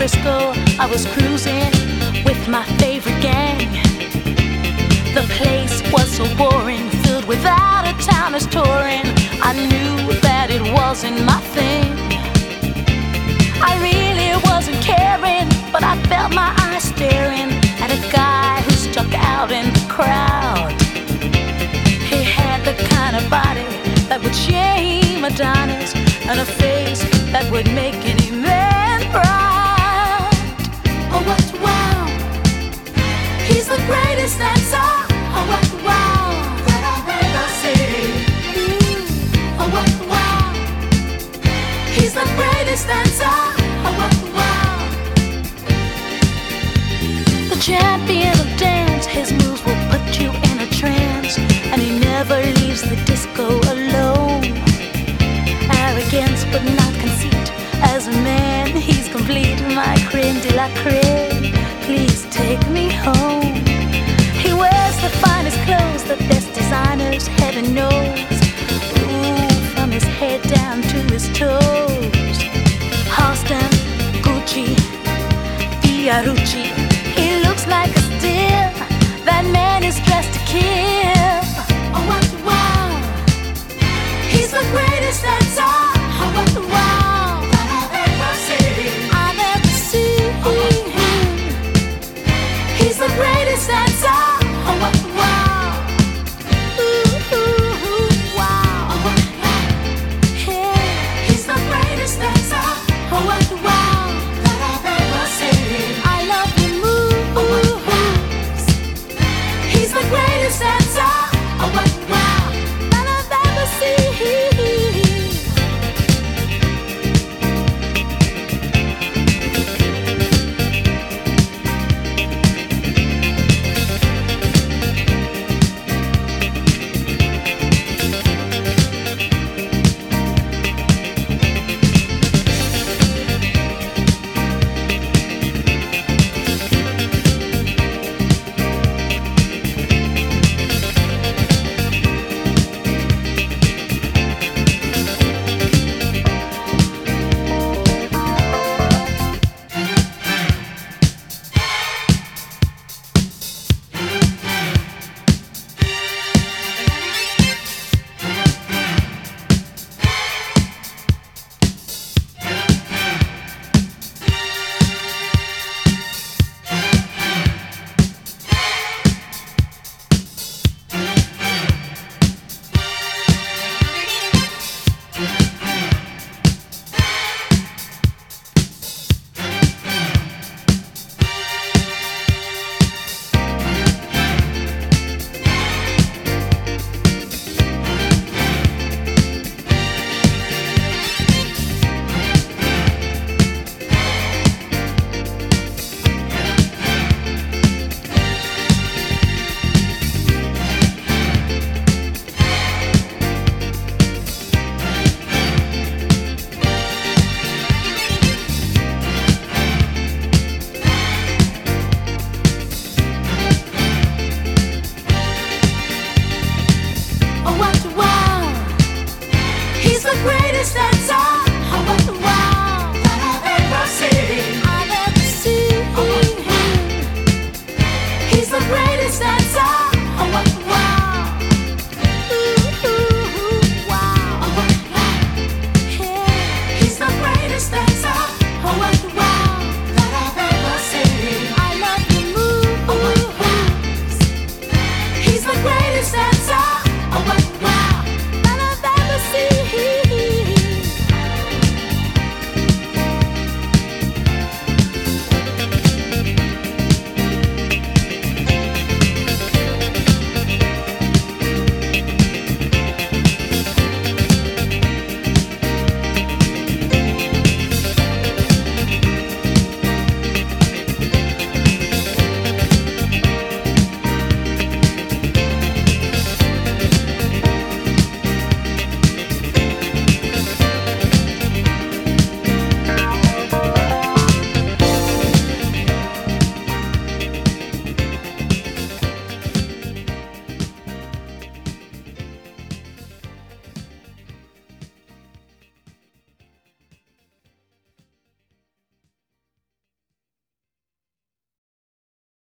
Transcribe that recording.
Frisco, I was cruising with my favorite gang. The place was so boring, filled with out-of-towners touring. I knew that it wasn't my thing. I really wasn't caring, but I felt my eyes staring at a guy who stuck out in the crowd. He had the kind of body that would shame Adonis, and a face that would make any man proud. Oh, what wow! He's the greatest dancer. Oh, what wow! That I've ever seen. Oh, what wow! He's the greatest dancer. Oh, what wow! The champion of dance, his moves will put you in a trance, and he never leaves the disco alone. Arrogance but not conceit, as a man he's complete. My creme de la creme, please take me home. He wears the finest clothes, the best designers, heaven knows. Ooh, from his head down to his toes. Halston, Gucci, Fiorucci, he looks like a steal. That man is dressed to kill.